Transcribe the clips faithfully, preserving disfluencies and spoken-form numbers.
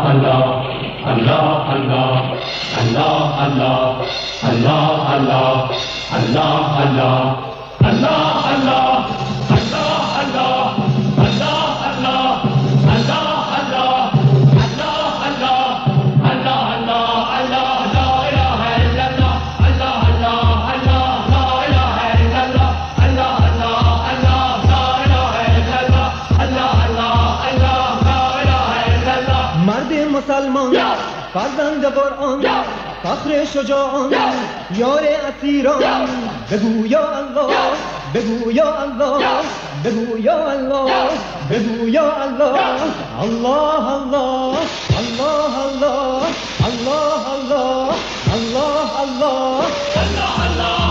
فرزند قرآن فخر شجاعان یار اسیران بگو یا الله بگو یا الله بگو یا الله بگو یا الله الله الله الله الله الله الله الله الله الله الله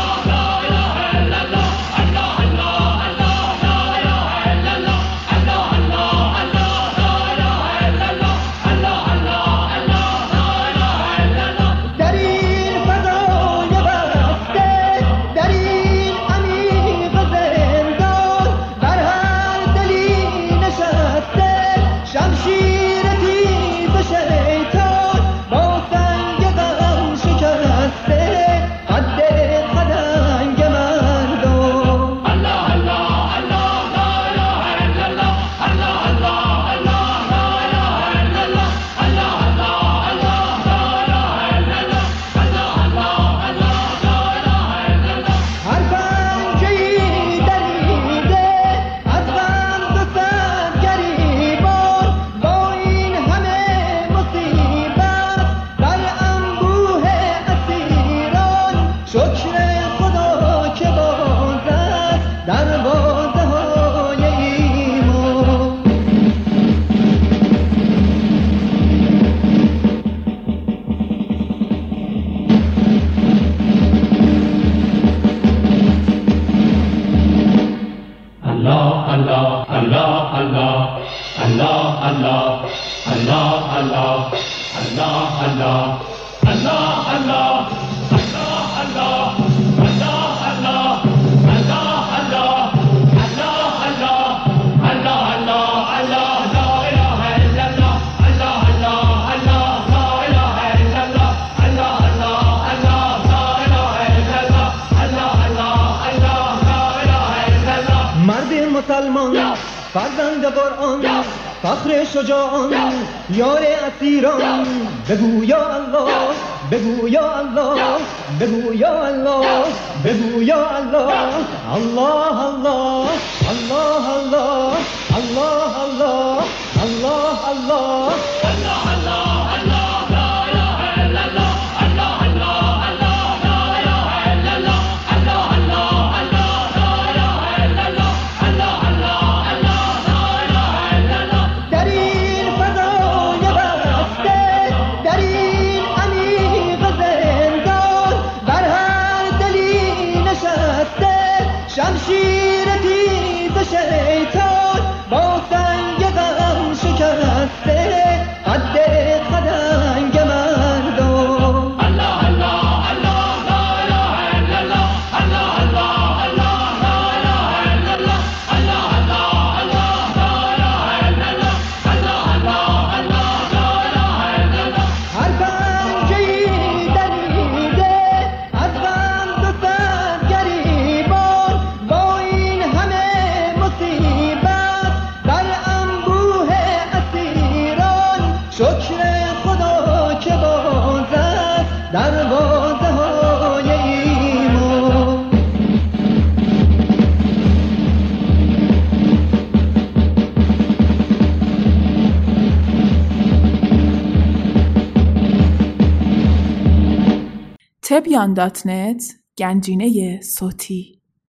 فرزند قرآن فخر شجاعان یار اسیران بگو یا الله بگو یا الله بگو یا الله بگو یا الله الله الله الله الله الله الله الله الله تبیان دات نت گنجینه صوتی